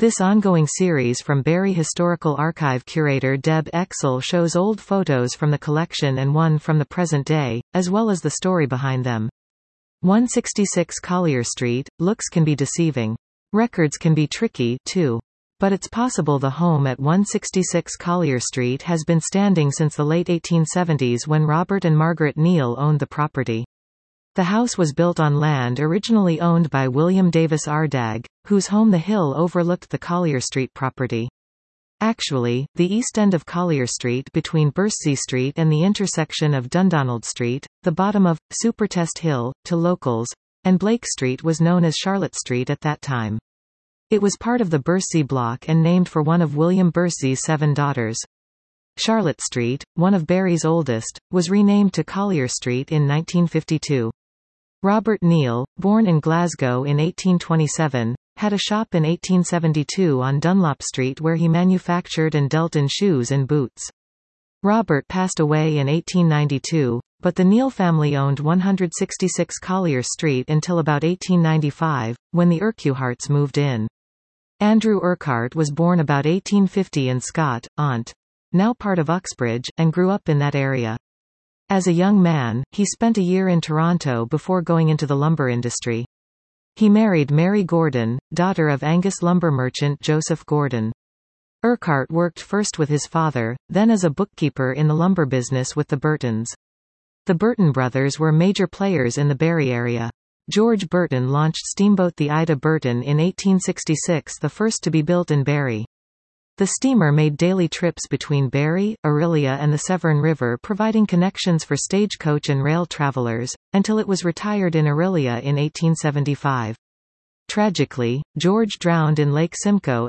This ongoing series from Barrie Historical Archive curator Deb Exel shows old photos from the collection and one from the present day, as well as the story behind them. 166 Collier Street. Looks can be deceiving. Records can be tricky, too. But it's possible the home at 166 Collier Street has been standing since the late 1870s when Robert and Margaret Neal owned the property. The house was built on land originally owned by William Davis Ardagh, whose home the hill overlooked the Collier Street property. Actually, the east end of Collier Street between Bursey Street and the intersection of Dundonald Street, the bottom of Supertest Hill, to locals, and Blake Street was known as Charlotte Street at that time. It was part of the Bursey block and named for one of William Bursey's 7 daughters. Charlotte Street, one of Barrie's oldest, was renamed to Collier Street in 1952. Robert Neal, born in Glasgow in 1827, had a shop in 1872 on Dunlop Street where he manufactured and dealt in shoes and boots. Robert passed away in 1892, but the Neal family owned 166 Collier Street until about 1895, when the Urquharts moved in. Andrew Urquhart was born about 1850 in Scott, Ont, now part of Uxbridge, and grew up in that area. As a young man, he spent a year in Toronto before going into the lumber industry. He married Mary Gordon, daughter of Angus lumber merchant Joseph Gordon. Urquhart worked first with his father, then as a bookkeeper in the lumber business with the Burtons. The Burton brothers were major players in the Barrie area. George Burton launched steamboat the Ida Burton in 1866, the first to be built in Barrie. The steamer made daily trips between Barrie, Orillia and the Severn River, providing connections for stagecoach and rail travelers, until it was retired in Orillia in 1875. Tragically, George drowned in Lake Simcoe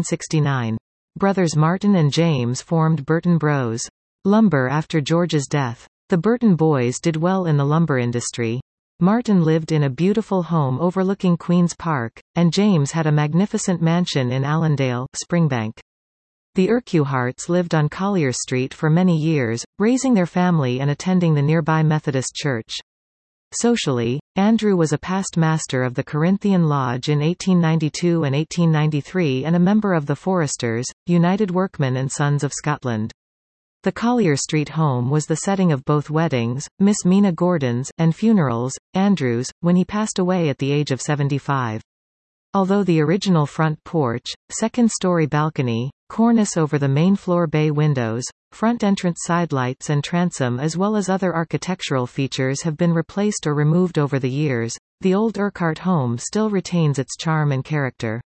1869. Brothers Martin and James formed Burton Bros. Lumber after George's death. The Burton boys did well in the lumber industry. Martin lived in a beautiful home overlooking Queen's Park, and James had a magnificent mansion in Allendale, Springbank. The Urquharts lived on Collier Street for many years, raising their family and attending the nearby Methodist Church. Socially, Andrew was a past master of the Corinthian Lodge in 1892 and 1893 and a member of the Foresters, United Workmen and Sons of Scotland. The Collier Street home was the setting of both weddings, Miss Mina Gordon's, and funerals, Andrew's, when he passed away at the age of 75. Although the original front porch, second-story balcony, cornice over the main floor bay windows, front entrance sidelights and transom as well as other architectural features have been replaced or removed over the years, the old Urquhart home still retains its charm and character.